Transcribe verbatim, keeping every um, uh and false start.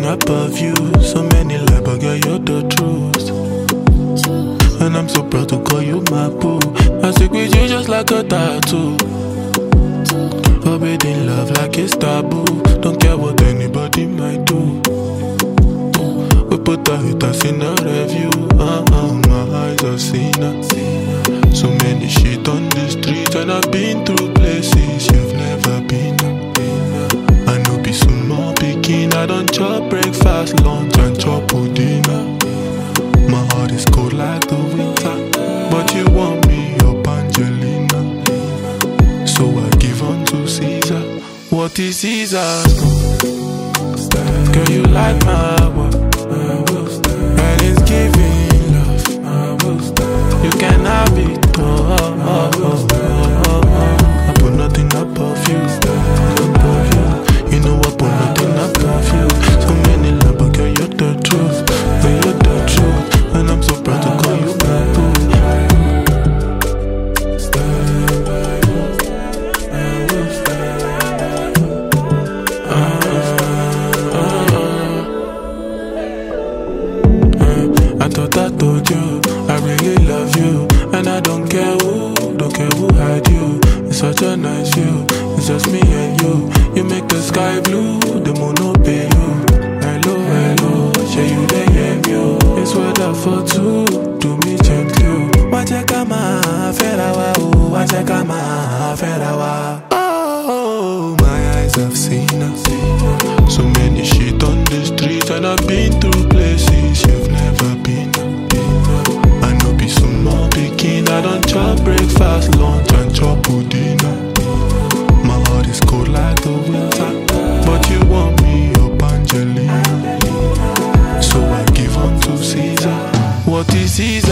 above you. So many lies, but girl, you're the truth. And I'm so proud to call you my boo. I stick with you just like a tattoo. Forbidden love like it's taboo. Don't care what anybody might do. We put our haters in a review. Uh-uh, my eyes have seen her. So many shit on the streets, and I've been through places you've never been. I know be soon more picking. I don't chop breakfast, lunch, and chop dinner. My heart is cold like the winter, but you want me up, Angelina. So I give unto Caesar what is Caesar's. Girl, you like my work, and it's giving love. You can have it. Oh, oh, oh, oh, oh, oh. I put nothing above you, above you. You know I put nothing above you. So many love, but girl, you're the truth. Girl, you're the truth, and I'm so proud to call you my boo. Stand by you, I will stand by you. uh, uh, uh. I thought I told you I really love you, and I don't care who, don't care who had you. It's such a nice view, it's just me and you. You make the sky blue, the moon no pay you. Hello, hello, share you the hear you. It's weather for two, do me gently. Wache kama ferawa, oh, wache kama ferawa. Oh, my eyes have seen her. So many shit on the streets, and I've been through places you've never been. I know be some more picking. I don't chop breakfast, lunch, and chop dinner. My heart is cold like the winter, but you want me up, Angelina. So I give unto Caesar what is Caesar.